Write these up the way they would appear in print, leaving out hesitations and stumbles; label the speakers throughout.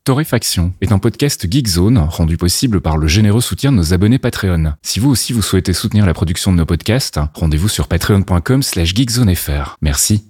Speaker 1: Torréfaction est un podcast Geekzone rendu possible par le généreux soutien de nos abonnés Patreon. Si vous aussi vous souhaitez soutenir la production de nos podcasts, rendez-vous sur patreon.com/geekzonefr. Merci.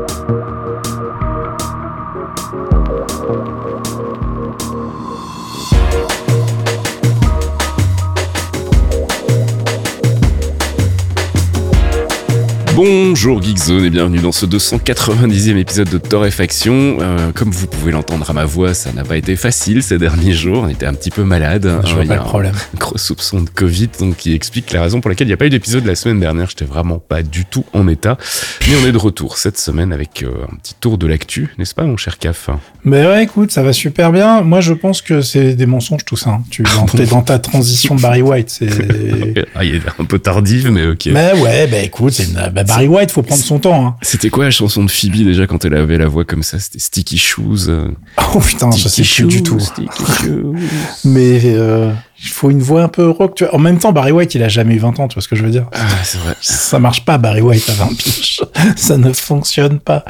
Speaker 1: Bonjour Geekzone et bienvenue dans ce 290e épisode de Torréfaction. Comme vous pouvez l'entendre à ma voix, ça n'a pas été facile ces derniers jours, on était un petit peu malade.
Speaker 2: Je vois pas le problème.
Speaker 1: Un gros soupçon de Covid, donc qui explique la raison pour laquelle il n'y a pas eu d'épisode la semaine dernière. J'étais vraiment pas du tout en état. Mais on est de retour cette semaine avec un petit tour de l'actu, n'est-ce pas mon cher Caf?
Speaker 2: Mais ouais, écoute, ça va super bien. Moi je pense que c'est des mensonges tout ça. Hein. T'es dans ta transition de Barry White. C'est...
Speaker 1: Ah, il est un peu tardive, mais ok.
Speaker 2: Mais ouais, écoute, c'est Barry White, faut prendre son temps. Hein.
Speaker 1: C'était quoi la chanson de Phoebe déjà quand elle avait la voix comme ça? C'était Sticky Shoes.
Speaker 2: Oh putain, je sais plus du tout.
Speaker 1: Sticky Shoes.
Speaker 2: Mais il faut une voix un peu rock. Tu vois. En même temps, Barry White, il a jamais eu 20 ans, tu vois ce que je veux dire?
Speaker 1: Ah, c'est vrai.
Speaker 2: Ça marche pas, Barry White à 20 piges. Ça ne fonctionne pas.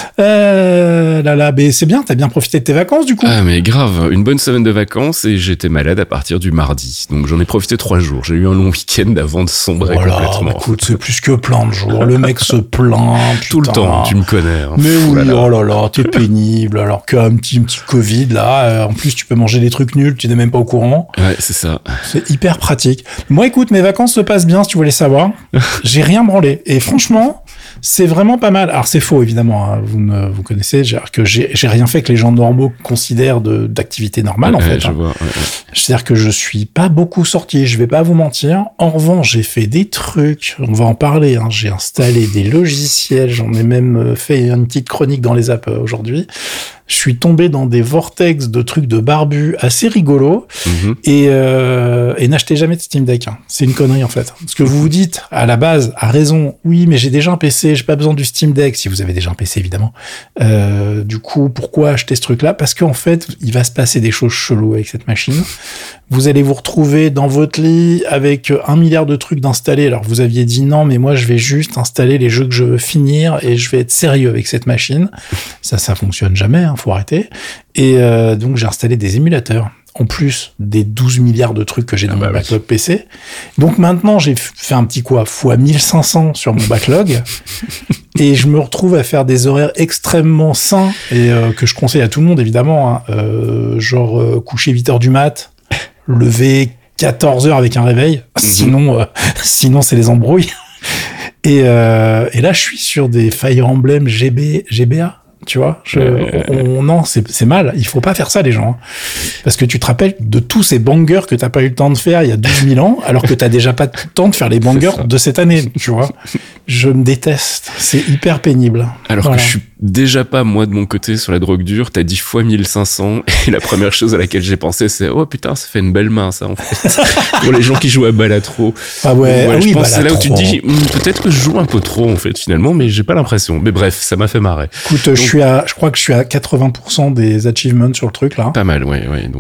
Speaker 2: Mais c'est bien, t'as bien profité de tes vacances du coup.
Speaker 1: Ah mais grave, une bonne semaine de vacances et j'étais malade à partir du mardi. Donc j'en ai profité 3 jours. J'ai eu un long week-end avant de sombrer complètement.
Speaker 2: Écoute, c'est plus que plein de jours. Le mec se plaint.
Speaker 1: Tout le temps, tu me connais. Hein.
Speaker 2: Mais oui, oh là là, t'es pénible. Alors qu'un petit Covid là, en plus tu peux manger des trucs nuls, tu n'es même pas au courant.
Speaker 1: Ouais, c'est ça.
Speaker 2: C'est hyper pratique. Moi, écoute, mes vacances se passent bien, si tu voulais savoir. J'ai rien branlé. Et franchement, c'est vraiment pas mal. Alors, c'est faux, évidemment. Hein. Vous connaissez, que j'ai rien fait que les gens normaux considèrent d'activité normale, en fait.
Speaker 1: Je vois, ouais.
Speaker 2: C'est-à-dire que je suis pas beaucoup sorti, je vais pas vous mentir. En revanche, j'ai fait des trucs. On va en parler. Hein. J'ai installé des logiciels. J'en ai même fait une petite chronique dans les apps aujourd'hui. Je suis tombé dans des vortex de trucs de barbu assez rigolos et n'achetez jamais de Steam Deck. Hein. C'est une connerie en fait. Parce que vous vous dites à la base, à raison, oui mais j'ai déjà un PC, j'ai pas besoin du Steam Deck. Si vous avez déjà un PC évidemment. Du coup, pourquoi acheter ce truc-là? Parce qu'en fait, il va se passer des choses cheloues avec cette machine. Vous allez vous retrouver dans votre lit avec 1 milliard de trucs d'installer. Alors vous aviez dit non, mais moi je vais juste installer les jeux que je veux finir et je vais être sérieux avec cette machine. Ça fonctionne jamais, hein, faut arrêter. Et donc j'ai installé des émulateurs. En plus des 12 milliards de trucs que j'ai dans mon backlog PC. Donc maintenant, j'ai fait un petit fois 1500 sur mon backlog. Et je me retrouve à faire des horaires extrêmement sains et que je conseille à tout le monde, évidemment. Hein. Genre coucher 8h du mat, lever 14h avec un réveil. Sinon c'est les embrouilles. Et là, je suis sur des Fire Emblem GBA. Tu vois, non, c'est mal. Il faut pas faire ça, les gens. Hein. Parce que tu te rappelles de tous ces bangers que t'as pas eu le temps de faire il y a 12 000 ans, alors que t'as déjà pas le temps de faire les bangers de cette année, tu vois. Je me déteste. C'est hyper pénible.
Speaker 1: Alors que je suis déjà pas, moi, de mon côté, sur la drogue dure. T'as 10 fois 1500. Et la première chose à laquelle j'ai pensé, c'est, oh putain, ça fait une belle main, ça, en fait. Pour les gens qui jouent à Balatro.
Speaker 2: Ah ouais,
Speaker 1: je pense que c'est là où tu te dis, peut-être que je joue un peu trop, en fait, finalement, mais j'ai pas l'impression. Mais bref, ça m'a fait marrer.
Speaker 2: Écoute, je crois que je suis à 80% des achievements sur le truc, là.
Speaker 1: Pas mal, ouais. Donc,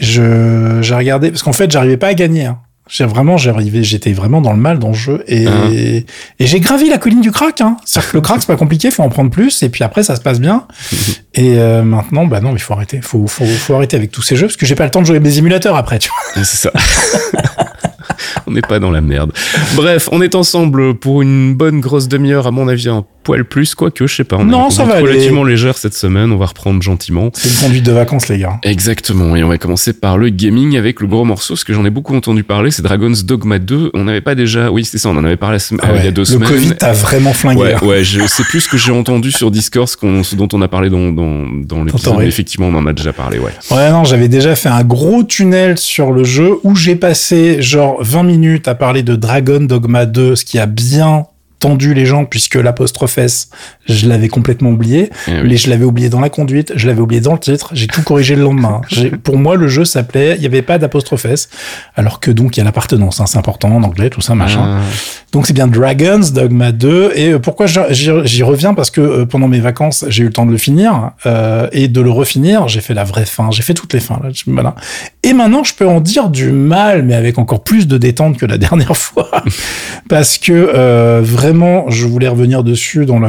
Speaker 2: j'ai regardé, parce qu'en fait, j'arrivais pas à gagner, hein. J'étais vraiment dans le mal dans le jeu et j'ai gravi la colline du crack, hein. C'est-à-dire que le crack, c'est pas compliqué, faut en prendre plus et puis après, ça se passe bien. Et maintenant, non, il faut arrêter. Faut arrêter avec tous ces jeux parce que j'ai pas le temps de jouer avec mes émulateurs après, tu vois.
Speaker 1: C'est ça. On n'est pas dans la merde. Bref, on est ensemble pour une bonne grosse demi-heure, à mon avis, un poil plus, quoique, je sais pas.
Speaker 2: Non, ça va aller.
Speaker 1: Relativement légère cette semaine, on va reprendre gentiment.
Speaker 2: C'est une conduite de vacances, les gars.
Speaker 1: Exactement, et on va commencer par le gaming avec le gros morceau, ce que j'en ai beaucoup entendu parler, c'est Dragon's Dogma 2. On n'avait pas déjà... Oui, c'est ça, on en avait parlé il y a 2 semaines.
Speaker 2: Le Covid t'a vraiment flingué.
Speaker 1: Ouais, je sais plus ce que j'ai entendu sur Discord, ce dont on a parlé dans l'épisode, mais effectivement, on en a déjà parlé, ouais.
Speaker 2: Ouais, non, j'avais déjà fait un gros tunnel sur le jeu où j'ai passé genre 20 minutes à parler de Dragon Dogma 2, ce qui a bien tendu les gens puisque l'apostrophe S, je l'avais complètement oublié. Je l'avais oublié dans la conduite, je l'avais oublié dans le titre, j'ai tout corrigé le lendemain. Pour moi, le jeu s'appelait, il n'y avait pas d'apostrophe S, alors que donc il y a l'appartenance, hein, c'est important en anglais, tout ça, machin. Donc c'est bien Dragon's Dogma 2, et pourquoi j'y reviens, parce que pendant mes vacances, j'ai eu le temps de le finir, et de le refinir, j'ai fait la vraie fin, j'ai fait toutes les fins, là, voilà. Et maintenant, je peux en dire du mal, mais avec encore plus de détente que la dernière fois, parce que vraiment, je voulais revenir dessus dans la mesure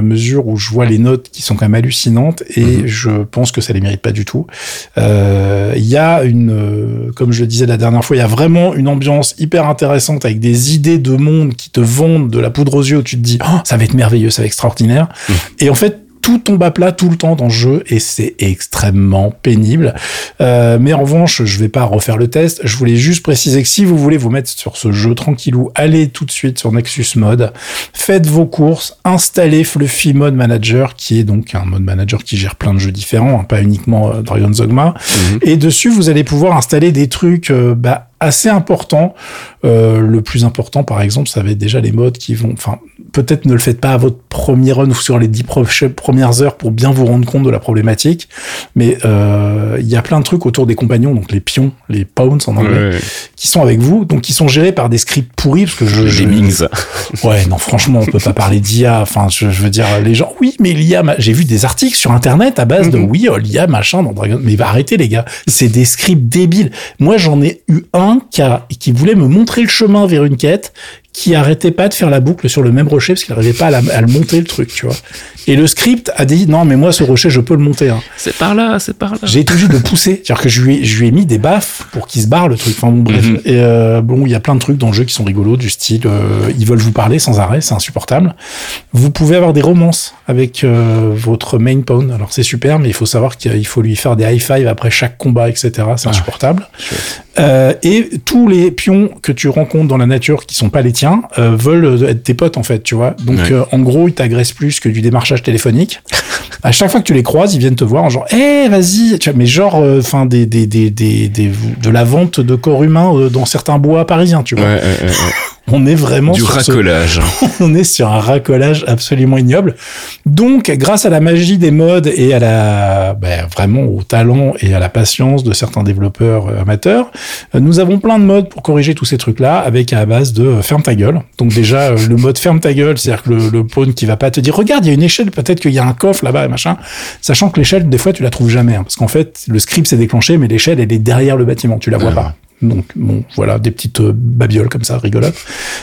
Speaker 2: mesure où je vois les notes qui sont quand même hallucinantes et je pense que ça les mérite pas du tout. Il y a comme je le disais la dernière fois, il y a vraiment une ambiance hyper intéressante avec des idées de monde qui te vendent de la poudre aux yeux où tu te dis ça va être merveilleux, ça va être extraordinaire. Et en fait, tout tombe à plat tout le temps dans le jeu et c'est extrêmement pénible. Mais en revanche, je vais pas refaire le test. Je voulais juste préciser que si vous voulez vous mettre sur ce jeu tranquillou, allez tout de suite sur Nexus Mode, faites vos courses, installez Fluffy Mode Manager, qui est donc un mode manager qui gère plein de jeux différents, pas uniquement Dragon's Dogma. Et dessus, vous allez pouvoir installer des trucs assez important. Le plus important, par exemple, ça va être déjà les modes qui vont... Enfin, peut-être ne le faites pas à votre premier run ou sur les 10 premières heures pour bien vous rendre compte de la problématique, mais il y a plein de trucs autour des compagnons, donc les pions, les pawns en anglais, qui sont avec vous, donc qui sont gérés par des scripts pourris, parce que
Speaker 1: les Mings.
Speaker 2: Ouais, non, franchement, on peut pas parler d'IA. Enfin, je veux dire, les gens... Oui, mais l'IA... J'ai vu des articles sur Internet à base de l'IA, machin, dans Dragon... Mais arrêtez, les gars. C'est des scripts débiles. Moi, j'en ai eu un qui voulait me montrer le chemin vers une quête, qui arrêtait pas de faire la boucle sur le même rocher parce qu'il n'arrivait pas à le monter, le truc, tu vois. Et le script a dit, non, mais moi, ce rocher, je peux le monter, hein.
Speaker 1: C'est par là.
Speaker 2: J'ai été obligé de pousser. C'est-à-dire que je lui ai mis des baffes pour qu'il se barre, le truc. Enfin, bon, bref. Et, il y a plein de trucs dans le jeu qui sont rigolos, du style, ils veulent vous parler sans arrêt, c'est insupportable. Vous pouvez avoir des romances avec, votre main pawn. Alors, c'est super, mais il faut savoir qu'il faut lui faire des high five après chaque combat, etc. C'est insupportable. Et tous les pions que tu rencontres dans la nature qui sont pas les tiens, veulent être tes potes, en fait, tu vois. Donc, en gros, ils t'agressent plus que du démarchage téléphonique. À chaque fois que tu les croises, ils viennent te voir en genre, vas-y, tu vois, mais genre, de la vente de corps humains dans certains bois parisiens, tu vois. On est vraiment
Speaker 1: du racolage.
Speaker 2: On est sur un racolage absolument ignoble. Donc, grâce à la magie des modes et à vraiment au talent et à la patience de certains développeurs amateurs, nous avons plein de modes pour corriger tous ces trucs-là avec à la base de ferme ta gueule. Donc déjà, le mode ferme ta gueule, c'est-à-dire que le pawn qui va pas te dire, regarde, il y a une échelle, peut-être qu'il y a un coffre là-bas et machin. Sachant que l'échelle, des fois, tu la trouves jamais, hein, parce qu'en fait, le script s'est déclenché, mais l'échelle, elle est derrière le bâtiment, tu la vois pas. Donc, bon, voilà, des petites babioles comme ça, rigolotes.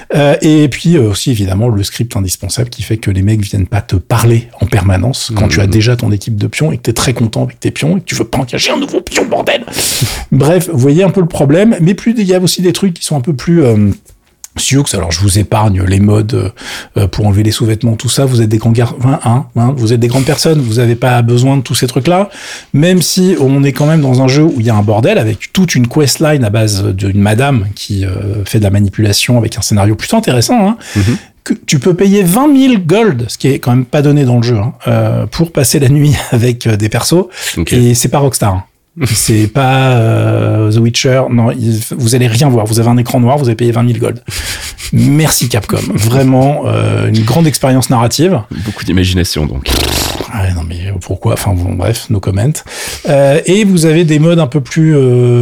Speaker 2: Et puis aussi, évidemment, le script indispensable qui fait que les mecs viennent pas te parler en permanence quand tu as déjà ton équipe de pions et que t'es très content avec tes pions et que tu veux pas engager un nouveau pion, bordel. Bref, vous voyez un peu le problème. Mais plus, il y a aussi des trucs qui sont un peu plus... Sioux, alors je vous épargne les modes pour enlever les sous-vêtements, tout ça. Vous êtes des grands vous êtes des grandes personnes, vous avez pas besoin de tous ces trucs-là. Même si on est quand même dans un jeu où il y a un bordel avec toute une questline à base d'une madame qui fait de la manipulation avec un scénario plutôt intéressant. Hein. Que tu peux payer 20 000 gold, ce qui est quand même pas donné dans le jeu, pour passer la nuit avec des persos. Et c'est pas Rockstar. Hein. C'est pas The Witcher, non, vous allez rien voir, vous avez un écran noir, vous avez payé 20 000 gold. Merci Capcom, vraiment une grande expérience narrative.
Speaker 1: Beaucoup d'imagination donc.
Speaker 2: Ouais, non mais pourquoi, enfin bon, bref, no comment. Et vous avez des modes un peu plus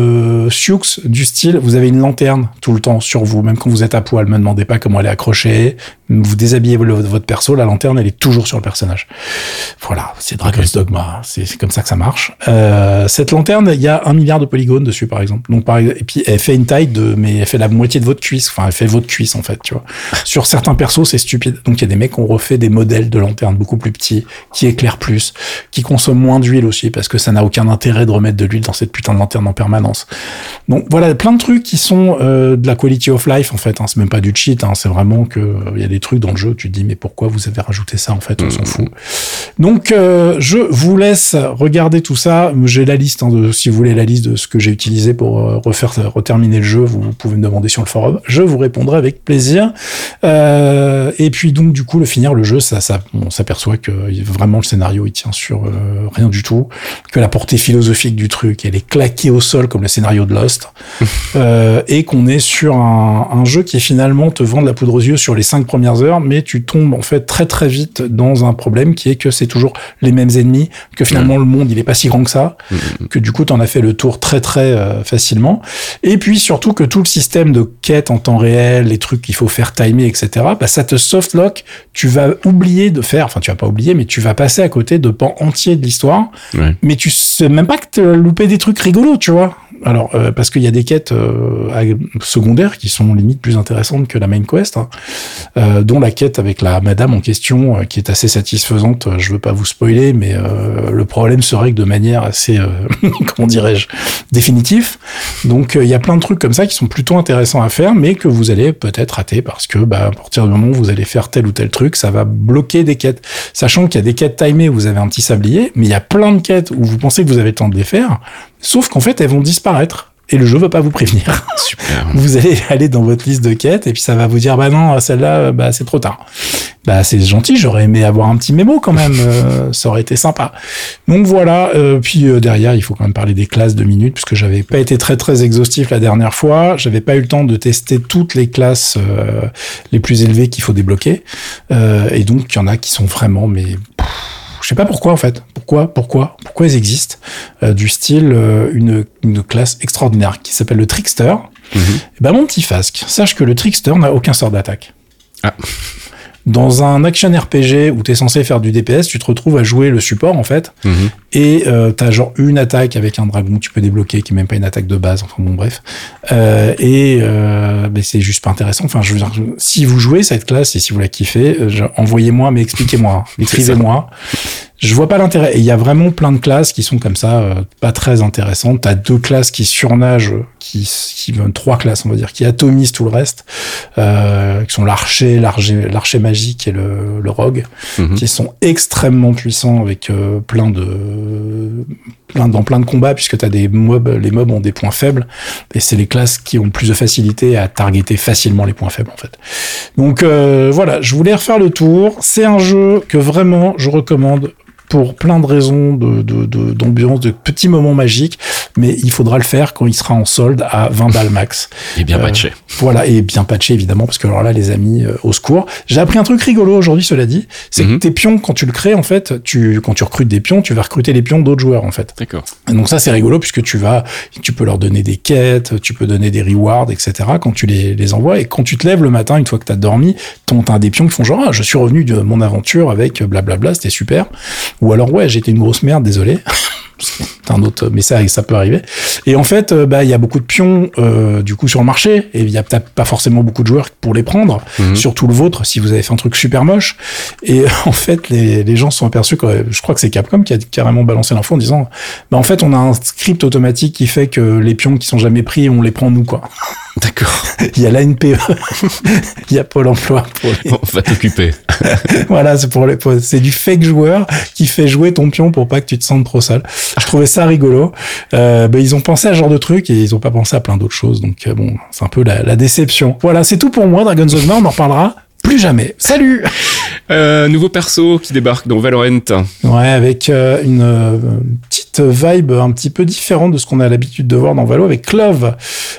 Speaker 2: sioux du style, vous avez une lanterne tout le temps sur vous, même quand vous êtes à poil, me demandez pas comment elle est accrochée, vous déshabillez votre perso, la lanterne elle est toujours sur le personnage. Voilà, c'est Dragon's Dogma, c'est comme ça que ça marche. Cette lanterne, il y a 1 milliard de polygones dessus par exemple. Donc et puis elle fait une taille mais elle fait la moitié de votre cuisse, enfin elle fait votre cuisse en fait, tu vois. Sur certains persos, c'est stupide. Donc il y a des mecs qui ont refait des modèles de lanternes beaucoup plus petits, qui éclairent plus, qui consomment moins d'huile aussi parce que ça n'a aucun intérêt de remettre de l'huile dans cette putain de lanterne en permanence. Donc voilà, plein de trucs qui sont de la quality of life en fait, hein. C'est même pas du cheat, hein. C'est vraiment que il y a des trucs dans le jeu, tu te dis mais pourquoi vous avez rajouté ça en fait, on s'en fout. Donc je vous laisse regarder tout ça, j'ai la liste si vous voulez la liste de ce que j'ai utilisé pour reterminer le jeu, vous pouvez me demander sur le forum, je vous répondrai avec plaisir. Et puis donc du coup le jeu, on s'aperçoit que vraiment le scénario il tient sur rien du tout, que la portée philosophique du truc elle est claquée au sol comme le scénario de Lost, et qu'on est sur un jeu qui finalement te vend de la poudre aux yeux sur les 5 premières heures, mais tu tombes en fait très très vite dans un problème qui est que c'est toujours les mêmes ennemis, que finalement le monde il est pas si grand que ça, que du coup t'en as fait le tour très très facilement, et puis surtout que tout le système de quête en temps réel, les trucs qu'il faut faire timer, etc., ça te softlock, tu vas oublier de faire, enfin tu vas pas oublier, mais tu vas passer à côté de pans entiers de l'histoire, mais tu sais même pas que t'as loupé des trucs rigolos, tu vois. Alors, parce qu'il y a des quêtes secondaires qui sont limite plus intéressantes que la main quest, dont la quête avec la madame en question, qui est assez satisfaisante. Je veux pas vous spoiler, mais le problème se règle de manière assez, comment dirais-je, définitif. Donc, il y a plein de trucs comme ça qui sont plutôt intéressants à faire, mais que vous allez peut-être rater parce que, à partir du moment où vous allez faire tel ou tel truc, ça va bloquer des quêtes. Sachant qu'il y a des quêtes timées où vous avez un petit sablier, mais il y a plein de quêtes où vous pensez que vous avez le temps de les faire, sauf qu'en fait, elles vont disparaître. Et le jeu va pas vous prévenir.
Speaker 1: Super.
Speaker 2: Vous allez aller dans votre liste de quêtes et puis ça va vous dire non, celle-là, c'est trop tard. C'est gentil, j'aurais aimé avoir un petit mémo quand même, ça aurait été sympa. Donc voilà, puis derrière, il faut quand même parler des classes 2 minutes puisque j'avais pas été très très exhaustif la dernière fois, j'avais pas eu le temps de tester toutes les classes les plus élevées qu'il faut débloquer. Et donc il y en a qui sont vraiment je sais pas pourquoi en fait. Pourquoi ils existent du style une classe extraordinaire qui s'appelle le Trickster. Et mon petit Fasque, sache que le Trickster n'a aucun sort d'attaque.
Speaker 1: Ah.
Speaker 2: Dans un action RPG où t'es censé faire du DPS, tu te retrouves à jouer le support en fait, et t'as genre une attaque avec un dragon que tu peux débloquer qui est même pas une attaque de base. Enfin bon bref, c'est juste pas intéressant. Enfin je veux dire, si vous jouez cette classe et si vous la kiffez, envoyez-moi, mais expliquez-moi, écrivez-moi. Je vois pas l'intérêt. Et il y a vraiment plein de classes qui sont comme ça, pas très intéressantes. T'as 2 classes qui surnagent, qui 3 classes, on va dire, qui atomisent tout le reste, qui sont l'archer magique et le rogue, qui sont extrêmement puissants avec plein de combats, puisque t'as les mobs ont des points faibles, et c'est les classes qui ont le plus de facilité à targeter facilement les points faibles, en fait. Donc, voilà, je voulais refaire le tour. C'est un jeu que vraiment je recommande pour plein de raisons d'ambiance, de petits moments magiques, mais il faudra le faire quand il sera en solde à 20 balles max.
Speaker 1: Et bien patché.
Speaker 2: Voilà, et bien patché évidemment, parce que alors là, les amis, au secours. J'ai appris un truc rigolo aujourd'hui, cela dit, c'est que tes pions, quand tu le crées, en fait, quand tu recrutes des pions, tu vas recruter les pions d'autres joueurs, en fait.
Speaker 1: D'accord.
Speaker 2: Et donc ça, c'est rigolo, puisque tu peux leur donner des quêtes, tu peux donner des rewards, etc., quand tu les envoies, et quand tu te lèves le matin, une fois que t'as dormi, t'as des pions qui font genre, je suis revenu de mon aventure avec blablabla, c'était super. Ou alors, j'étais une grosse merde, désolé. C'est un autre, mais ça peut arriver. Et en fait, il y a beaucoup de pions, du coup, sur le marché, et il y a peut-être pas forcément beaucoup de joueurs pour les prendre, surtout le vôtre, si vous avez fait un truc super moche. Et en fait, les gens se sont aperçus que, je crois que c'est Capcom qui a carrément balancé l'info en disant, en fait, on a un script automatique qui fait que les pions qui sont jamais pris, on les prend nous, quoi.
Speaker 1: D'accord.
Speaker 2: Il y a l'ANPE, il y a Pôle emploi pour les...
Speaker 1: On va t'occuper.
Speaker 2: Voilà, c'est du fake joueur qui fait jouer ton pion pour pas que tu te sentes trop sale. Je trouvais ça rigolo. Ils ont pensé à ce genre de truc et ils ont pas pensé à plein d'autres choses. Donc c'est un peu la déception. Voilà, c'est tout pour moi, Dragon's Dogma, on en reparlera plus jamais. Salut.
Speaker 1: Nouveau perso qui débarque dans Valorant.
Speaker 2: Ouais, avec une petite vibe un petit peu différente de ce qu'on a l'habitude de voir dans Valo avec Clove.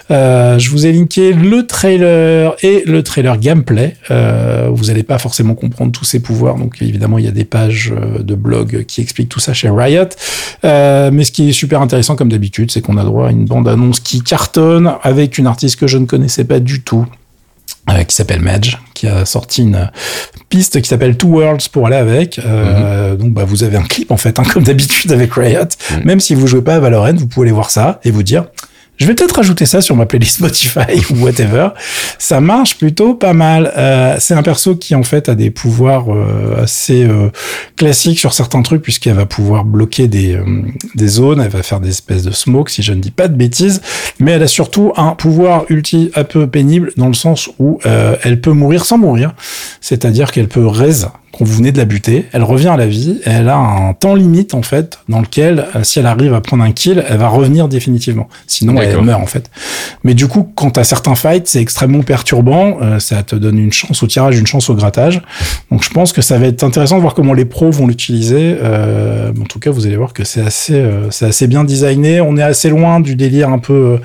Speaker 2: Je vous ai linké le trailer et le trailer gameplay. Vous n'allez pas forcément comprendre tous ses pouvoirs, donc évidemment il y a des pages de blog qui expliquent tout ça chez Riot. Mais ce qui est super intéressant comme d'habitude, c'est qu'on a droit à une bande-annonce qui cartonne avec une artiste que je ne connaissais pas du tout. Qui s'appelle Madge, qui a sorti une piste qui s'appelle Two Worlds pour aller avec. Donc vous avez un clip en fait, comme d'habitude avec Riot. Même si vous jouez pas à Valorant, vous pouvez aller voir ça et vous dire je vais peut-être rajouter ça sur ma playlist Spotify ou whatever. Ça marche plutôt pas mal. C'est un perso qui en fait a des pouvoirs assez classiques sur certains trucs, puisqu'elle va pouvoir bloquer des zones, elle va faire des espèces de smoke si je ne dis pas de bêtises, mais elle a surtout un pouvoir ulti un peu pénible dans le sens où elle peut mourir sans mourir, c'est-à-dire qu'elle peut raise quand vous venez de la buter, elle revient à la vie, et elle a un temps limite en fait dans lequel si elle arrive à prendre un kill, elle va revenir définitivement. Sinon elle meurt en fait. Mais du coup, quand t'as certains fights, c'est extrêmement perturbant, ça te donne une chance au tirage, une chance au grattage. Donc je pense que ça va être intéressant de voir comment les pros vont l'utiliser. En tout cas, vous allez voir que c'est assez bien designé. On est assez loin du délire un peu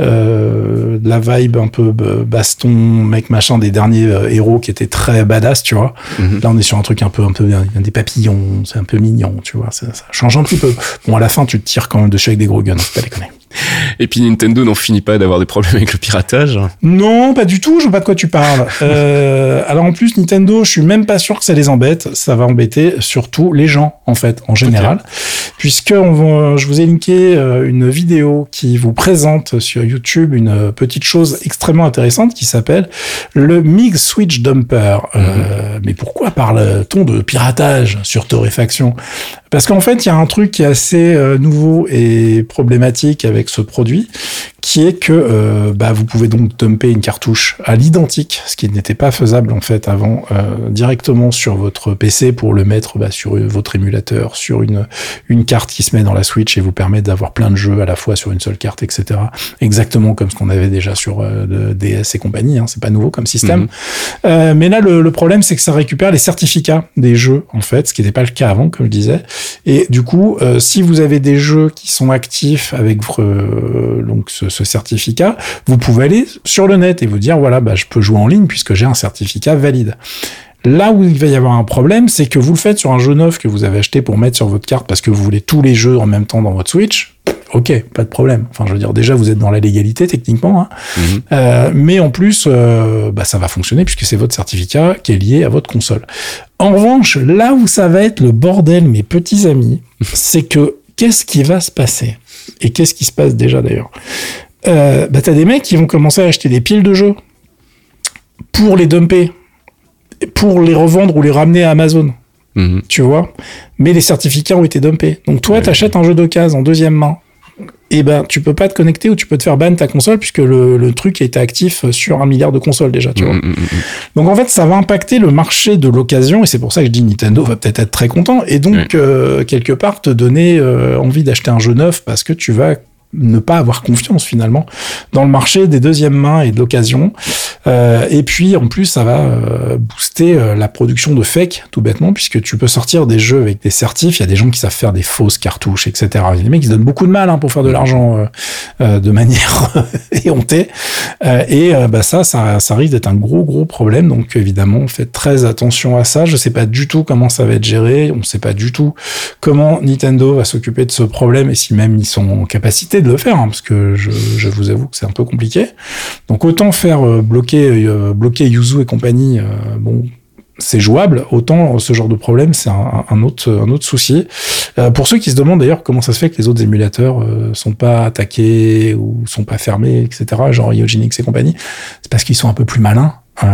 Speaker 2: de la vibe un peu baston, mec machin des derniers héros qui étaient très badass, tu vois. Là on est sur un truc un peu il y a des papillons, c'est un peu mignon, tu vois, ça change un petit peu. Bon, à la fin tu te tires quand même dessus avec des gros guns, faut pas déconner.
Speaker 1: Et puis Nintendo n'en finit pas d'avoir des problèmes avec le piratage.
Speaker 2: Non, pas du tout, je vois pas de quoi tu parles. Alors en plus, Nintendo, je suis même pas sûr que ça les embête. Ça va embêter surtout les gens, en fait, en général. Okay. Puisque je vous ai linké une vidéo qui vous présente sur YouTube une petite chose extrêmement intéressante qui s'appelle le MIG Switch Dumper. Mais pourquoi parle-t-on de piratage sur torréfaction ? Parce qu'en fait, il y a un truc qui est assez nouveau et problématique avec ce produit, qui est que vous pouvez donc dumper une cartouche à l'identique, ce qui n'était pas faisable en fait avant, directement sur votre PC pour le mettre sur votre émulateur, sur une carte qui se met dans la Switch et vous permet d'avoir plein de jeux à la fois sur une seule carte, etc. Exactement comme ce qu'on avait déjà sur le DS et compagnie, hein, c'est pas nouveau comme système. Mais là, le problème, c'est que ça récupère les certificats des jeux, en fait, ce qui n'était pas le cas avant, comme je disais. Et du coup, si vous avez des jeux qui sont actifs avec donc ce certificat, vous pouvez aller sur le net et vous dire, voilà, je peux jouer en ligne puisque j'ai un certificat valide. Là où il va y avoir un problème, c'est que vous le faites sur un jeu neuf que vous avez acheté pour mettre sur votre carte parce que vous voulez tous les jeux en même temps dans votre Switch. Ok, pas de problème. Enfin, je veux dire, déjà, vous êtes dans la légalité, techniquement. Hein. Mais en plus, ça va fonctionner puisque c'est votre certificat qui est lié à votre console. En revanche, là où ça va être le bordel, mes petits amis, c'est que qu'est-ce qui va se passer ? Et qu'est-ce qui se passe déjà, d'ailleurs ? T'as des mecs qui vont commencer à acheter des piles de jeux pour les dumper, pour les revendre ou les ramener à Amazon. Tu vois ? Mais les certificats ont été dumpés. Donc toi, t'achètes un jeu d'occasion en deuxième main. Et tu peux pas te connecter ou tu peux te faire ban ta console puisque le truc était actif sur 1 milliard de consoles déjà, tu vois. Donc en fait, ça va impacter le marché de l'occasion et c'est pour ça que je dis Nintendo va peut-être être très content et donc quelque part te donner envie d'acheter un jeu neuf parce que tu vas ne pas avoir confiance finalement dans le marché des deuxièmes mains et de l'occasion. Et puis en plus ça va booster la production de fake tout bêtement puisque tu peux sortir des jeux avec des certifs. Il y a des gens qui savent faire des fausses cartouches, etc. Il y a des mecs qui se donnent beaucoup de mal pour faire de l'argent de manière éhontée. Et ça risque d'être un gros problème. Donc évidemment, faites très attention à ça. Je sais pas du tout comment ça va être géré. On sait pas du tout comment Nintendo va s'occuper de ce problème et si même ils sont en capacité de le faire, hein, parce que je vous avoue que c'est un peu compliqué. Donc autant faire bloquer Yuzu et compagnie, c'est jouable, autant ce genre de problème, c'est un autre souci. Pour ceux qui se demandent d'ailleurs comment ça se fait que les autres émulateurs sont pas attaqués ou sont pas fermés, etc., genre Yoginix et compagnie, c'est parce qu'ils sont un peu plus malins.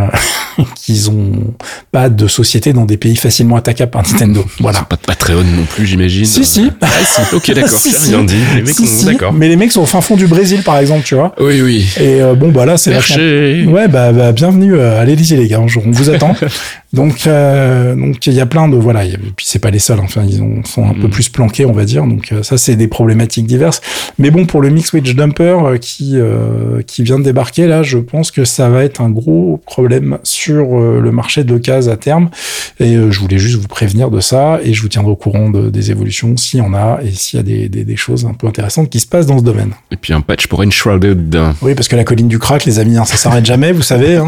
Speaker 2: Qu'ils ont pas de société dans des pays facilement attaquables par Nintendo. Voilà.
Speaker 1: Pas de Patreon non plus, j'imagine.
Speaker 2: Si.
Speaker 1: Ok, d'accord. J'ai rien dit. Les mecs sont d'accord.
Speaker 2: Mais les mecs sont au fin fond du Brésil, par exemple, tu vois.
Speaker 1: Oui.
Speaker 2: Et là, c'est vachement... Ouais, bienvenue à l'Élysée, les gars. On vous attend. Donc, il y a plein de, voilà. Et puis, c'est pas les seuls. Enfin, sont un peu plus planqués, on va dire. Donc, ça, c'est des problématiques diverses. Mais bon, pour le MIG Switch Dumper, qui vient de débarquer, là, je pense que ça va être un gros problème sur le marché de l'occasion à terme. Et je voulais juste vous prévenir de ça et je vous tiendrai au courant des évolutions s'il y en a et s'il y a des choses un peu intéressantes qui se passent dans ce domaine.
Speaker 1: Et puis un patch pour Enshrouded.
Speaker 2: Oui, parce que la colline du crack, les amis, ça s'arrête jamais, vous savez.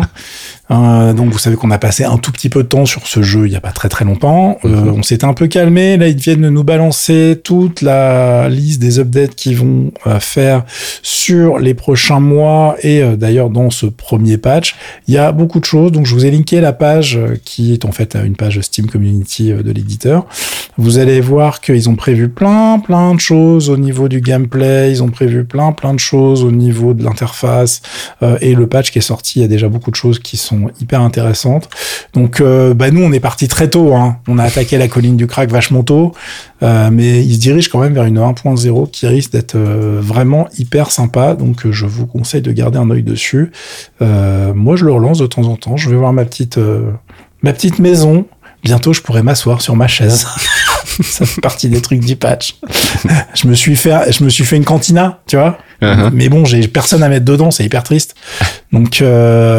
Speaker 2: Donc vous savez qu'on a passé un tout petit peu de temps sur ce jeu il y a pas très longtemps. On s'était un peu calmé. Là, ils viennent de nous balancer toute la liste des updates qu'ils vont faire sur les prochains mois et d'ailleurs dans ce premier patch, il y a beaucoup de choses. Donc je vous ai linké la page qui est en fait une page Steam Community de l'éditeur. Vous allez voir qu'ils ont prévu plein de choses au niveau du gameplay. Ils ont prévu plein de choses au niveau de l'interface et le patch qui est sorti, il y a déjà beaucoup de choses qui sont hyper intéressantes. Donc nous on est parti très tôt, hein. On a attaqué la colline du crack vachement tôt, mais il se dirige quand même vers une 1.0 qui risque d'être vraiment hyper sympa, donc je vous conseille de garder un œil dessus. Moi je le relance de temps en temps, je vais voir ma petite maison. Bientôt je pourrai m'asseoir sur ma chaise. Ça fait partie des trucs du patch. Je me suis fait une cantina, tu vois. Mais bon, j'ai personne à mettre dedans, c'est hyper triste. Donc,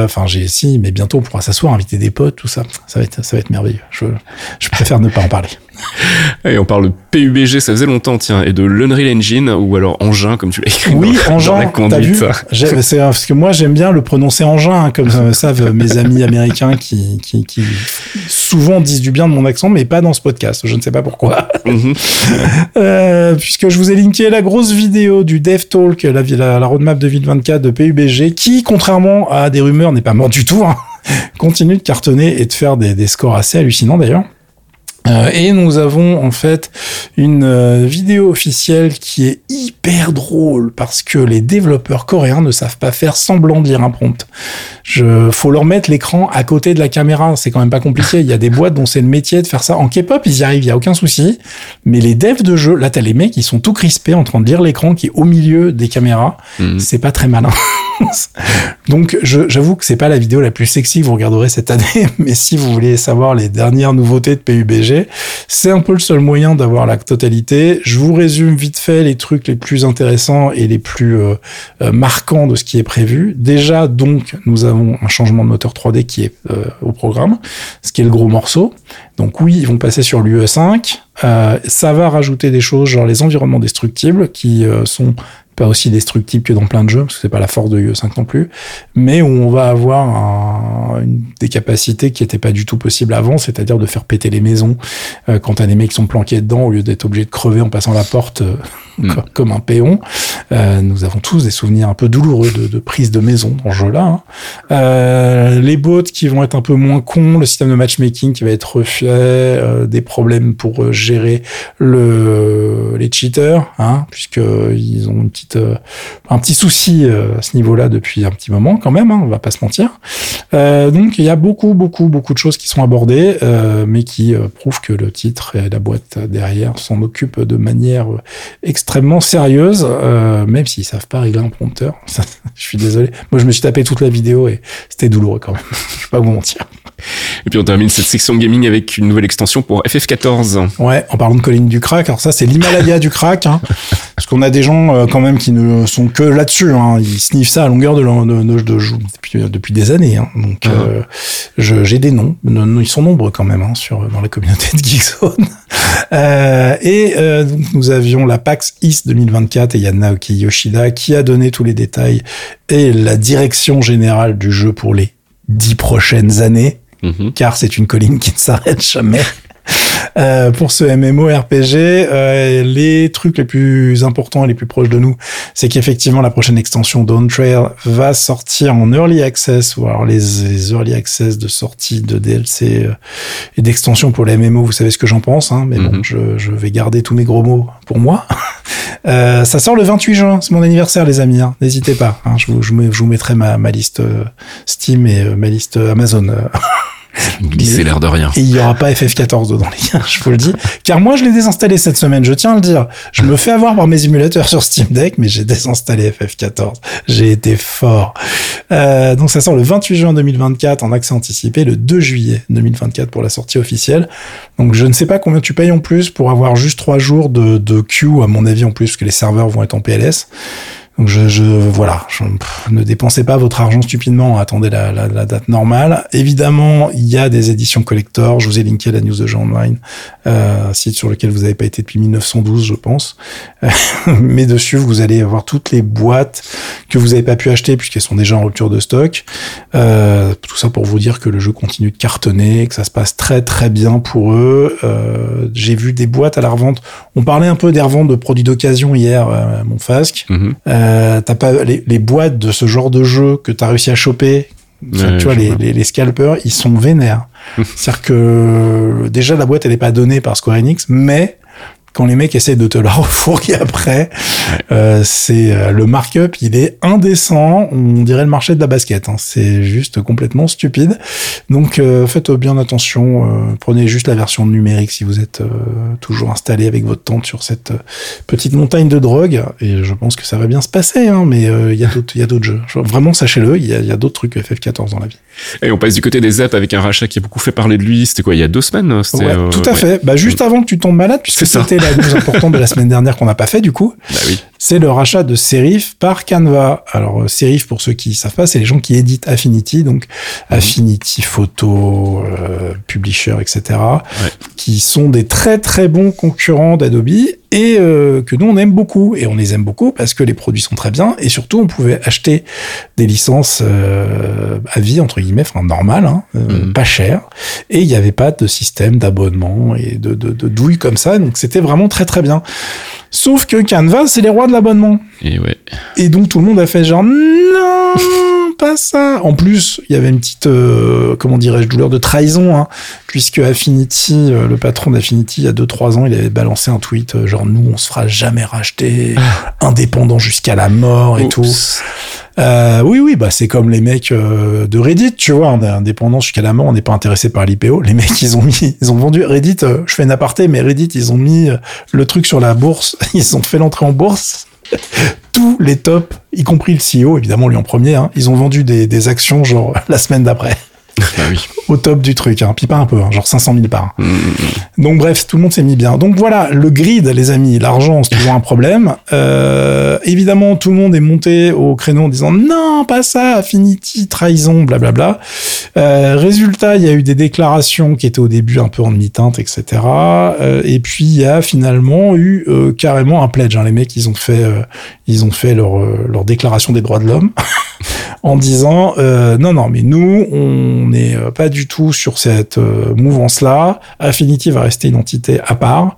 Speaker 2: mais bientôt on pourra s'asseoir, inviter des potes, tout ça. Ça va être merveilleux. Je préfère ne pas en parler.
Speaker 1: Et on parle de PUBG, ça faisait longtemps, tiens, et de l'Unreal Engine, ou alors Engin, comme tu l'as écrit
Speaker 2: Engin,
Speaker 1: dans la conduite.
Speaker 2: C'est parce que moi, j'aime bien le prononcer Engin, hein, comme savent mes amis américains qui souvent disent du bien de mon accent, mais pas dans ce podcast. Je ne sais pas pourquoi. Puisque je vous ai linké la grosse vidéo du Dev Talk, la roadmap 2024 de PUBG, qui, contrairement à des rumeurs, n'est pas mort du tout, hein, continue de cartonner et de faire des scores assez hallucinants d'ailleurs. Et nous avons en fait une vidéo officielle qui est hyper drôle parce que les développeurs coréens ne savent pas faire semblant de lire un prompt. Faut leur mettre l'écran à côté de la caméra, c'est quand même pas compliqué. Il y a des boîtes dont c'est le métier de faire ça. En K-pop, ils y arrivent, il y a aucun souci. Mais les devs de jeux, là t'as les mecs, ils sont tout crispés en train de lire l'écran qui est au milieu des caméras. C'est pas très malin. Donc j'avoue que c'est pas la vidéo la plus sexy que vous regarderez cette année, mais si vous voulez savoir les dernières nouveautés de PUBG, c'est un peu le seul moyen d'avoir la totalité. Je vous résume vite fait les trucs les plus intéressants et les plus marquants de ce qui est prévu. Déjà, donc, nous avons un changement de moteur 3D qui est au programme, ce qui est le gros morceau. Donc oui, ils vont passer sur l'UE5. Ça va rajouter des choses, genre les environnements destructibles, qui sont pas aussi destructible que dans plein de jeux, parce que c'est pas la force de UE5 non plus, mais où on va avoir des capacités qui étaient pas du tout possibles avant, c'est-à-dire de faire péter les maisons quand t'as des mecs qui sont planqués dedans, au lieu d'être obligés de crever en passant la porte comme un péon. Nous avons tous des souvenirs un peu douloureux de prise de maison dans ce jeu-là. Hein. Les bots qui vont être un peu moins cons, le système de matchmaking qui va être refait, des problèmes pour gérer les cheaters, hein, puisqu'ils ont un petit souci à ce niveau-là depuis un petit moment quand même, hein, on va pas se mentir. Donc il y a beaucoup de choses qui sont abordées, mais qui prouvent que le titre et la boîte derrière s'en occupent de manière extrêmement sérieuse, même s'ils savent pas régler un prompteur. Je suis désolé. Moi je me suis tapé toute la vidéo et c'était douloureux quand même. Je vais pas vous mentir.
Speaker 1: Et puis on termine cette section gaming avec une nouvelle extension pour FF14.
Speaker 2: Ouais, en parlant de colline du crack, alors ça c'est l'Himalaya du crack, hein, parce qu'on a des gens quand même qui ne sont que là-dessus, hein, ils sniffent ça à longueur de joue depuis des années, hein, donc j'ai des noms, ils sont nombreux quand même, hein, dans la communauté de Geekzone. Donc nous avions la PAX East 2024 et il y a Naoki Yoshida qui a donné tous les détails et la direction générale du jeu pour les 10 prochaines années. Car c'est une colline qui ne s'arrête jamais. Pour ce MMORPG, les trucs les plus importants et les plus proches de nous, c'est qu'effectivement la prochaine extension Dawn Trail va sortir en Early Access, ou alors les Early Access de sortie de DLC et d'extension pour les MMO, vous savez ce que j'en pense, hein, mais bon, je vais garder tous mes gros mots pour moi. Ça sort le 28 juin, c'est mon anniversaire les amis, hein, n'hésitez pas, hein, je vous mettrai ma liste Steam et ma liste Amazon.
Speaker 1: Glisser l'air de rien.
Speaker 2: Et il y aura pas FF14 dedans, les gars, je vous le dis. Car moi, je l'ai désinstallé cette semaine, je tiens à le dire. Je me fais avoir par mes émulateurs sur Steam Deck, mais j'ai désinstallé FF14. J'ai été fort. Donc ça sort le 28 juin 2024 en accès anticipé, le 2 juillet 2024 pour la sortie officielle. Donc je ne sais pas combien tu payes en plus pour avoir juste 3 jours de queue, à mon avis en plus, parce que les serveurs vont être en PLS. Donc ne dépensez pas votre argent stupidement, attendez la date normale. Évidemment, il y a des éditions collector, je vous ai linké la news de Jeux Online, site sur lequel vous n'avez pas été depuis 1912, je pense. Mais dessus, vous allez avoir toutes les boîtes que vous n'avez pas pu acheter puisqu'elles sont déjà en rupture de stock. Tout ça pour vous dire que le jeu continue de cartonner, que ça se passe très très bien pour eux. J'ai vu des boîtes à la revente. On parlait un peu des reventes de produits d'occasion hier, mon Fasque. T'as pas les boîtes de ce genre de jeu que t'as réussi à choper, tu vois, les scalpers, ils sont vénères. C'est-à-dire que déjà la boîte elle est pas donnée par Square Enix, mais quand les mecs essaient de te la refourguer après, c'est le markup, il est indécent, on dirait le marché de la basket, hein. C'est juste complètement stupide. Donc faites bien attention, prenez juste la version numérique si vous êtes toujours installé avec votre tente sur cette petite montagne de drogue, et je pense que ça va bien se passer, hein, mais il y a d'autres jeux. Vraiment, sachez-le, il y a d'autres trucs que FF14 dans la vie.
Speaker 1: Et on passe du côté des apps avec un rachat qui a beaucoup fait parler de lui, c'était quoi, il y a 2 semaines?
Speaker 2: Ouais, tout à fait. Bah, juste avant que tu tombes malade, puisque c'était la news importante de la semaine dernière qu'on n'a pas fait, du coup.
Speaker 1: Bah oui.
Speaker 2: c'est le rachat de Serif par Canva. Alors, Serif, pour ceux qui savent pas, c'est les gens qui éditent Affinity, donc Affinity Photo, Publisher, etc., qui sont des très très bons concurrents d'Adobe et que nous on aime beaucoup. Et on les aime beaucoup parce que les produits sont très bien et surtout on pouvait acheter des licences à vie, entre guillemets, enfin normal, hein, pas cher. Et il n'y avait pas de système d'abonnement et de douille comme ça, donc c'était vraiment très très bien. Sauf que Canva, c'est les rois de l'abonnement. Et donc tout le monde a fait genre non, pas ça. En plus, il y avait une petite, comment dirais-je, douleur de trahison, hein, puisque Affinity, le patron d'Affinity, il y a 2-3 ans, il avait balancé un tweet genre nous, on se fera jamais racheter, indépendant jusqu'à la mort et tout. Oui, bah c'est comme les mecs de Reddit, tu vois, indépendant jusqu'à la mort, on n'est pas intéressé par l'IPO. Les mecs, ils ont vendu Reddit. Je fais une aparté, mais Reddit, ils ont mis le truc sur la bourse. Ils ont fait l'entrée en bourse. Tous les tops, y compris le CEO, évidemment lui en premier, hein, ils ont vendu des actions genre la semaine d'après.
Speaker 1: Ah oui.
Speaker 2: Au top du truc, hein. Puis pas un peu, hein, genre 500 000 parts. Donc bref, tout le monde s'est mis bien. Donc voilà, le grid, les amis, l'argent, c'est toujours un problème. Évidemment, tout le monde est monté au créneau en disant non, pas ça, Affinity, trahison, blablabla. Résultat, il y a eu des déclarations qui étaient au début un peu en demi-teinte, etc. Et puis il y a finalement eu carrément un pledge. Hein. Les mecs, ils ont fait leur déclaration des droits de l'homme. En disant non, mais nous, on n'est pas du tout sur cette mouvance-là. Affinity va rester une entité à part.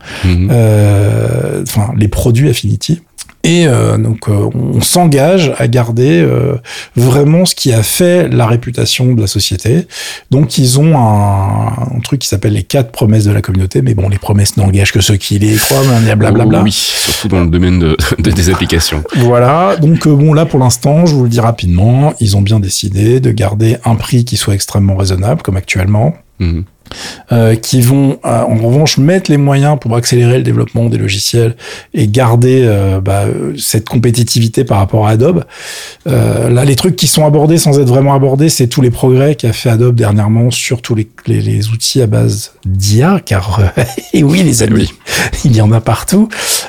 Speaker 2: Enfin, les produits Affinity. Et donc, on s'engage à garder vraiment ce qui a fait la réputation de la société. Donc, ils ont un truc qui s'appelle les 4 promesses de la communauté. Mais bon, les promesses n'engagent que ceux qui les croient, blablabla.
Speaker 1: Oui, surtout dans le domaine des applications.
Speaker 2: Voilà. Donc, bon, là, pour l'instant, je vous le dis rapidement, ils ont bien décidé de garder un prix qui soit extrêmement raisonnable, comme actuellement. Qui vont en revanche mettre les moyens pour accélérer le développement des logiciels et garder cette compétitivité par rapport à Adobe. Là, les trucs qui sont abordés sans être vraiment abordés, c'est tous les progrès qu'a fait Adobe dernièrement sur tous les outils à base d'IA, car et oui les amis, il y en a partout.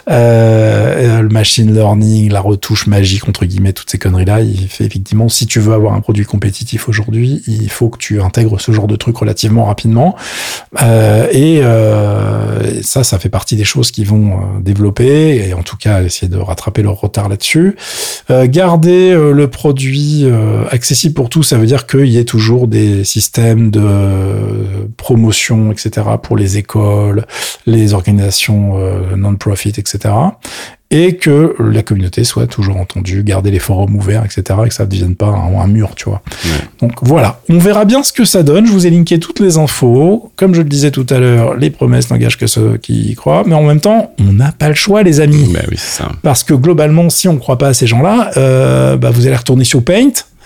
Speaker 2: Le machine learning, la retouche magique entre guillemets, toutes ces conneries-là, il fait effectivement, si tu veux avoir un produit compétitif aujourd'hui, il faut que tu intègres ce genre de trucs relativement rapidement. Ça fait partie des choses qu'ils vont développer et en tout cas essayer de rattraper leur retard là-dessus. Garder le produit accessible pour tous, ça veut dire qu'il y ait toujours des systèmes de promotion, etc. pour les écoles, les organisations non-profit, etc. Et que la communauté soit toujours entendue, garder les forums ouverts, etc., et que ça ne devienne pas un mur, tu vois. Donc voilà, on verra bien ce que ça donne. Je vous ai linké toutes les infos. Comme je le disais tout à l'heure, les promesses n'engagent que ceux qui y croient, mais en même temps, on n'a pas le choix, les amis.
Speaker 1: Bah oui, c'est ça.
Speaker 2: Parce que globalement, si on ne croit pas à ces gens-là, vous allez retourner sur Paint.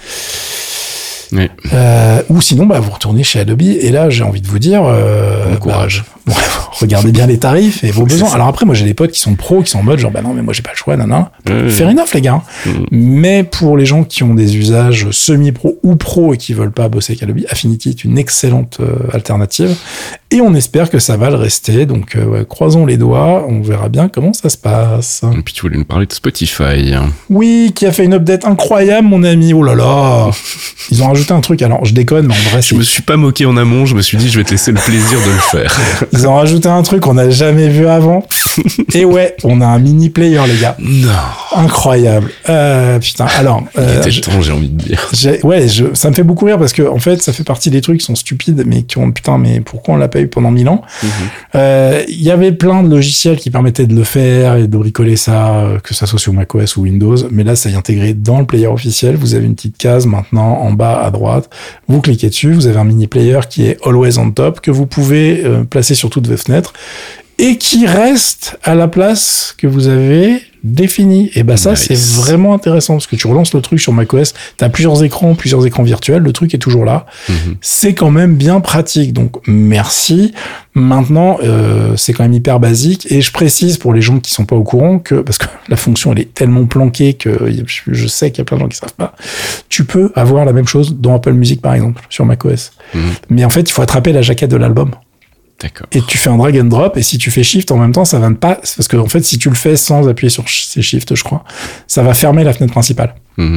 Speaker 1: Oui.
Speaker 2: Ou sinon, vous retournez chez Adobe. Et là, j'ai envie de vous dire,
Speaker 1: bon courage.
Speaker 2: Regardez bien les tarifs et vos besoins. Alors après, moi, j'ai des potes qui sont pros, qui sont en mode genre, non, mais moi, j'ai pas le choix, nana. Fair enough, les gars. Mais pour les gens qui ont des usages semi-pro ou pro et qui veulent pas bosser avec Adobe, Affinity est une excellente alternative. Et on espère que ça va le rester. Donc, croisons les doigts. On verra bien comment ça se passe.
Speaker 1: Et puis, tu voulais nous parler de Spotify.
Speaker 2: Oui, qui a fait une update incroyable, mon ami. Oh là là. Ils ont rajouté un truc. Alors, je déconne, mais en vrai,
Speaker 1: je me suis pas moqué en amont. Je me suis dit, je vais te laisser le plaisir de le faire.
Speaker 2: Ils ont rajouté un truc qu'on n'a jamais vu avant. Et ouais, on a un mini player, les gars.
Speaker 1: Non.
Speaker 2: Incroyable. Putain. Alors.
Speaker 1: Il était temps, j'ai envie de dire.
Speaker 2: Ça me fait beaucoup rire parce que, en fait, ça fait partie des trucs qui sont stupides, mais qui ont, putain, mais pourquoi on l'a pas eu pendant 1000 ans? Il y avait plein de logiciels qui permettaient de le faire et de bricoler ça, que ça soit sur macOS ou Windows. Mais là, ça y est intégré dans le player officiel. Vous avez une petite case maintenant en bas à droite. Vous cliquez dessus. Vous avez un mini player qui est always on top que vous pouvez placer sur toutes vos fenêtres et qui reste à la place que vous avez définie. Et ça, nice. C'est vraiment intéressant parce que tu relances le truc sur macOS, t'as plusieurs écrans virtuels, le truc est toujours là. C'est quand même bien pratique. Donc, merci. Maintenant, c'est quand même hyper basique. Et je précise pour les gens qui sont pas au courant que, parce que la fonction, elle est tellement planquée que je sais qu'il y a plein de gens qui savent pas. Tu peux avoir la même chose dans Apple Music, par exemple, sur macOS. Mais en fait, il faut attraper la jaquette de l'album.
Speaker 1: D'accord.
Speaker 2: Et tu fais un drag and drop, et si tu fais shift en même temps, ça va ne pas, parce que en fait, si tu le fais sans appuyer sur ces shift, je crois, ça va fermer la fenêtre principale.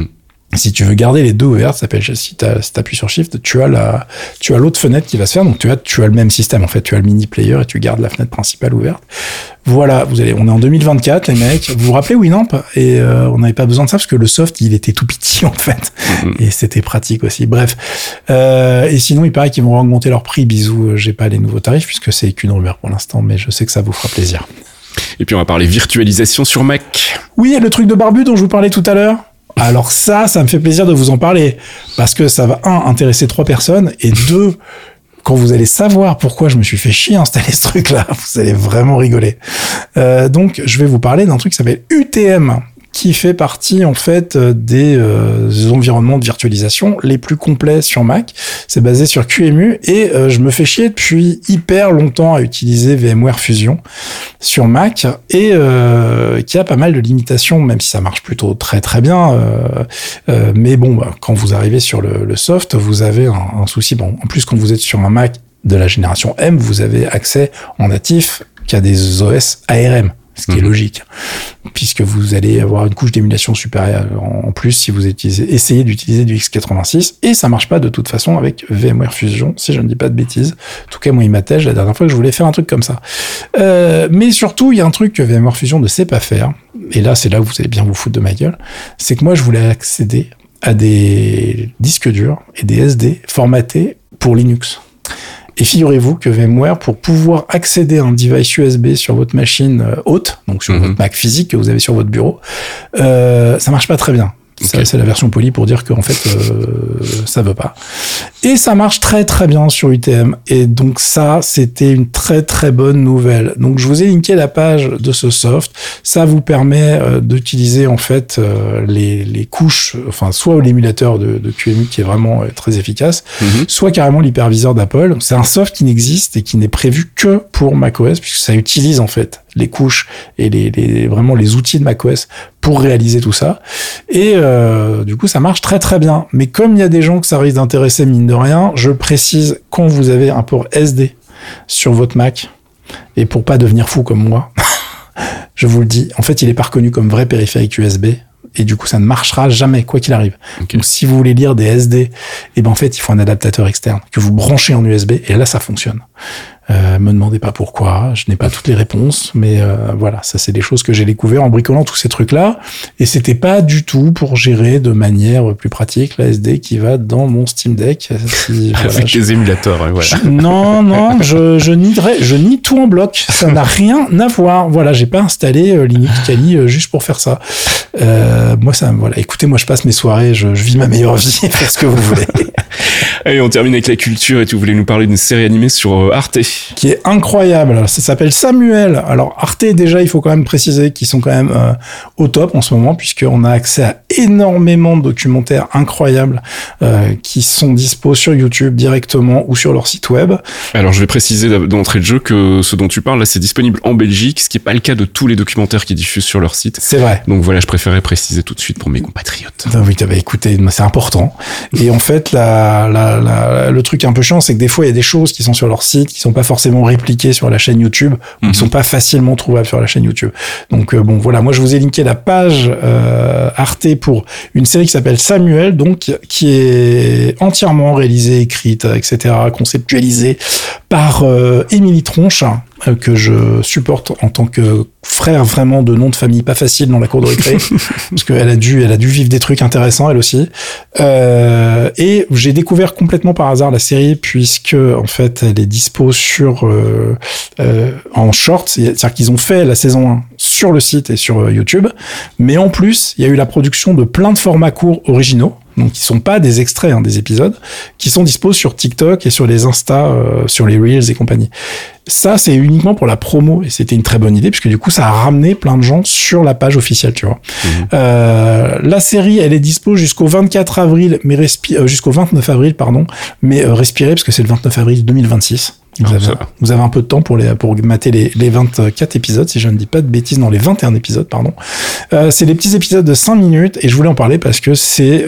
Speaker 2: Si tu veux garder les deux ouvertes, ça s'appelle, si t'appuies sur shift, tu as l'autre fenêtre qui va se faire, donc tu as le même système, en fait, tu as le mini player et tu gardes la fenêtre principale ouverte. Voilà, on est en 2024, les mecs. Vous vous rappelez Winamp? Et on n'avait pas besoin de ça parce que le soft, il était tout petit, en fait. Et c'était pratique aussi. Bref. Et sinon, il paraît qu'ils vont augmenter leur prix. Bisous, j'ai pas les nouveaux tarifs puisque c'est qu'une rumeur pour l'instant, mais je sais que ça vous fera plaisir.
Speaker 1: Et puis, on va parler virtualisation sur Mac.
Speaker 2: Oui, et le truc de barbu dont je vous parlais tout à l'heure. Alors ça me fait plaisir de vous en parler parce que ça va, intéresser 3 personnes et 2, quand vous allez savoir pourquoi je me suis fait chier à installer ce truc-là, vous allez vraiment rigoler. Donc, je vais vous parler d'un truc qui s'appelle UTM, qui fait partie, en fait, des environnements de virtualisation les plus complets sur Mac. C'est basé sur QEMU et je me fais chier depuis hyper longtemps à utiliser VMware Fusion sur Mac et qui a pas mal de limitations, même si ça marche plutôt très très bien. Mais bon, quand vous arrivez sur le soft, vous avez un souci. Bon, en plus, quand vous êtes sur un Mac de la génération M, vous avez accès en natif qu'à des OS ARM. Ce qui est logique, puisque vous allez avoir une couche d'émulation supérieure en plus si vous essayez d'utiliser du x86, et ça marche pas de toute façon avec VMware Fusion, si je ne dis pas de bêtises. En tout cas, moi, il m'attège la dernière fois que je voulais faire un truc comme ça. Mais surtout, il y a un truc que VMware Fusion ne sait pas faire, et là, c'est là où vous allez bien vous foutre de ma gueule, c'est que moi, je voulais accéder à des disques durs et des SD formatés pour Linux. Et figurez-vous que VMware, pour pouvoir accéder à un device USB sur votre machine haute, donc sur votre Mac physique que vous avez sur votre bureau, ça marche pas très bien. Okay. C'est la version polie pour dire qu'en fait, ça veut pas. Et ça marche très très bien sur UTM. Et donc ça, c'était une très très bonne nouvelle. Donc je vous ai linké la page de ce soft. Ça vous permet d'utiliser en fait les couches, enfin soit l'émulateur de QEMU qui est vraiment très efficace, soit carrément l'hyperviseur d'Apple. C'est un soft qui n'existe et qui n'est prévu que pour macOS puisque ça utilise en fait les couches et vraiment les outils de macOS pour réaliser tout ça. Et du coup, ça marche très très bien. Mais comme il y a des gens que ça risque d'intéresser mine de rien, je le précise, quand vous avez un port SD sur votre Mac, et pour pas devenir fou comme moi, je vous le dis, en fait, il est pas reconnu comme vrai périphérique USB. Et du coup, ça ne marchera jamais, quoi qu'il arrive. Okay. Donc, si vous voulez lire des SD, et ben en fait, il faut un adaptateur externe que vous branchez en USB, et là, ça fonctionne. Me demandez pas pourquoi, je n'ai pas toutes les réponses, mais voilà, ça c'est des choses que j'ai découvert en bricolant tous ces trucs-là, et c'était pas du tout pour gérer de manière plus pratique la SD qui va dans mon Steam Deck.
Speaker 1: Avec les émulateurs, hein, voilà.
Speaker 2: Non, je nie tout en bloc, ça n'a rien à voir. Voilà, j'ai pas installé Linux Kali juste pour faire ça. Moi, voilà. Écoutez, moi je passe mes soirées, je vis ma meilleure vie, faites ce que vous voulez.
Speaker 1: Allez, on termine avec la culture, et tu voulais nous parler d'une série animée sur Arte.
Speaker 2: Qui est incroyable. Alors, ça s'appelle Samuel. Alors, Arte, déjà, il faut quand même préciser qu'ils sont quand même au top en ce moment, puisqu'on a accès à énormément de documentaires incroyables qui sont dispo sur YouTube directement ou sur leur site web.
Speaker 1: Alors, je vais préciser d'entrée de jeu que ce dont tu parles, là, c'est disponible en Belgique, ce qui n'est pas le cas de tous les documentaires qui diffusent sur leur site.
Speaker 2: C'est vrai.
Speaker 1: Donc voilà, je préférais préciser tout de suite pour mes compatriotes.
Speaker 2: Oui, écoutez, c'est important. Et en fait, le truc un peu chiant, c'est que des fois, il y a des choses qui sont sur leur site, qui sont pas forcément répliqués sur la chaîne YouTube, ou qui sont pas facilement trouvables sur la chaîne YouTube. Donc bon, voilà, moi je vous ai linké la page Arte pour une série qui s'appelle Samuel, donc qui est entièrement réalisée, écrite, etc., conceptualisée par Émilie Tronche, que je supporte en tant que frère vraiment de nom de famille pas facile dans la cour de récré, parce qu'elle a dû vivre des trucs intéressants elle aussi. Et j'ai découvert complètement par hasard la série puisque en fait elle est dispo sur en short, c'est-à-dire qu'ils ont fait la saison 1 sur le site et sur YouTube, mais en plus il y a eu la production de plein de formats courts originaux. Donc, qui sont pas des extraits, des épisodes, qui sont dispo sur TikTok et sur les Insta, sur les Reels et compagnie. Ça, c'est uniquement pour la promo, et c'était une très bonne idée, puisque du coup, ça a ramené plein de gens sur la page officielle, tu vois. La série, elle est dispo jusqu'au 24 avril, mais jusqu'au 29 avril, pardon, mais respirez, parce que c'est le 29 avril 2026. Vous avez un peu de temps pour mater les 24 épisodes, si je ne dis pas de bêtises, non, les 21 épisodes, pardon. C'est des petits épisodes de 5 minutes, et je voulais en parler parce que c'est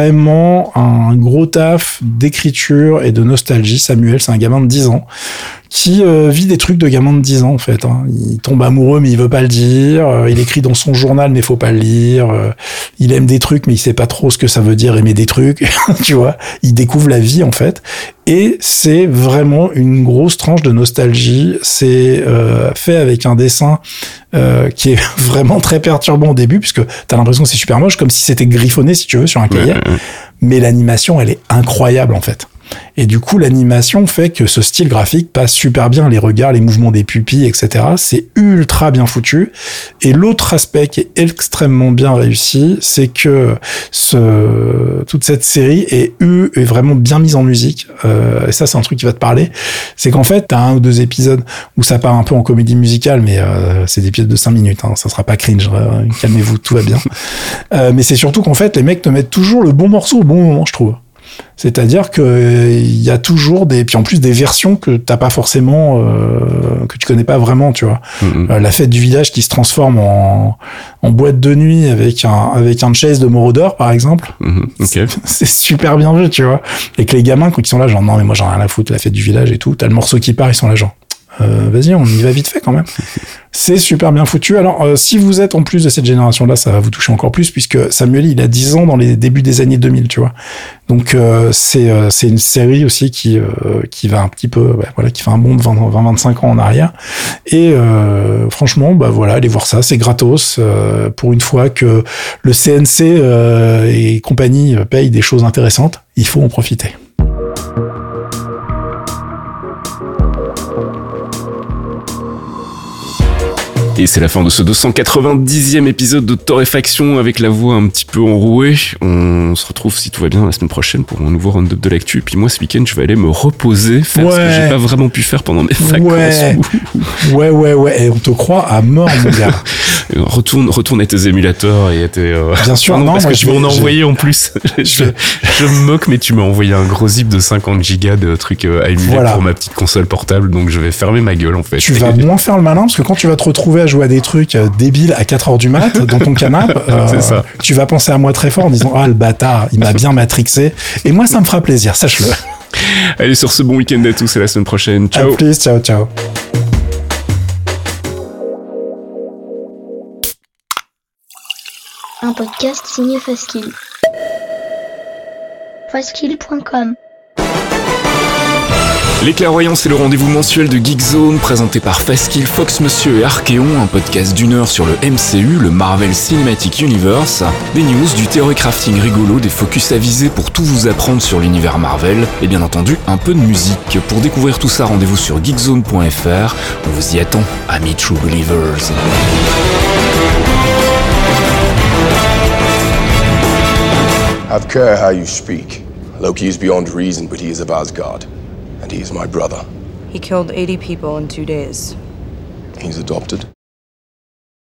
Speaker 2: vraiment un gros taf d'écriture et de nostalgie. Samuel, c'est un gamin de 10 ans qui vit des trucs de gamin de 10 ans en fait. Hein. Il tombe amoureux mais il veut pas le dire. Il écrit dans son journal mais faut pas le lire. Il aime des trucs mais il sait pas trop ce que ça veut dire aimer des trucs. Tu vois, il découvre la vie en fait. Et c'est vraiment une grosse tranche de nostalgie. C'est fait avec un dessin qui est vraiment très perturbant au début, puisque t'as l'impression que c'est super moche, comme si c'était griffonné, si tu veux, sur un cahier. Mais l'animation, elle est incroyable, en fait. Et du coup, l'animation fait que ce style graphique passe super bien, les regards, les mouvements des pupilles, etc. C'est ultra bien foutu. Et l'autre aspect qui est extrêmement bien réussi, c'est que toute cette série est vraiment bien mise en musique. Et ça, c'est un truc qui va te parler. C'est qu'en fait, t'as 1 ou 2 épisodes où ça part un peu en comédie musicale, mais c'est des épisodes de 5 minutes. Hein, ça sera pas cringe. Calmez-vous, tout va bien. Mais c'est surtout qu'en fait, les mecs te mettent toujours le bon morceau au bon moment, je trouve. C'est-à-dire que il y a toujours puis en plus des versions que t'as pas forcément, que tu connais pas vraiment, tu vois. La fête du village qui se transforme en boîte de nuit avec un chase de Moroder, par exemple.
Speaker 1: Okay.
Speaker 2: C'est super bien vu, tu vois. Et que les gamins, quand ils sont là, genre, non, mais moi, j'en ai rien à foutre, la fête du village et tout. T'as le morceau qui part, ils sont là, genre, vas-y, on y va vite fait quand même. C'est super bien foutu. Alors, si vous êtes en plus de cette génération-là, ça va vous toucher encore plus, puisque Samuel, il a 10 ans dans les débuts des années 2000, tu vois. Donc, c'est une série aussi qui va un petit peu, qui fait un bond de 20-25 ans en arrière. Et franchement, allez voir ça, c'est gratos. Pour une fois que le CNC et compagnie payent des choses intéressantes, il faut en profiter.
Speaker 1: Et c'est la fin de ce 290e épisode de Torréfaction avec la voix un petit peu enrouée. On se retrouve, si tout va bien, la semaine prochaine pour un nouveau round-up de l'actu. Puis moi, ce week-end, je vais aller me reposer, faire ce que j'ai pas vraiment pu faire pendant mes vacances.
Speaker 2: Ouais. Et on te croit à mort, mon gars.
Speaker 1: Retourne à tes émulateurs et à tes...
Speaker 2: Bien sûr,
Speaker 1: non, parce que tu m'en as envoyé en plus. je me moque, mais tu m'as envoyé un gros zip de 50 gigas de trucs à émuler pour ma petite console portable, donc je vais fermer ma gueule, en fait.
Speaker 2: Tu vas moins faire le malin, parce que quand tu vas te retrouver à jouer à des trucs débiles à 4h du mat dans ton canapé, tu vas penser à moi très fort en disant « Ah, le bâtard, il m'a bien matrixé. » Et moi, ça me fera plaisir, sache-le.
Speaker 1: Allez, sur ce, bon week-end à tous et à la semaine prochaine. Ciao.
Speaker 2: À plus, ciao.
Speaker 3: Un podcast signé Faskill. Faskill.com.
Speaker 1: Les Clairvoyants, c'est le rendez-vous mensuel de Geekzone, présenté par Faskill, Fox Monsieur et Archeon, un podcast d'1 heure sur le MCU, le Marvel Cinematic Universe, des news, du theory crafting rigolo, des focus avisés pour tout vous apprendre sur l'univers Marvel, et bien entendu, un peu de musique. Pour découvrir tout ça, rendez-vous sur geekzone.fr. On vous y attend, amis True Believers.
Speaker 4: Have care how you speak. Loki is beyond reason, but he is of Asgard. And he is my brother.
Speaker 5: He killed 80 people in 2 days.
Speaker 4: He's adopted.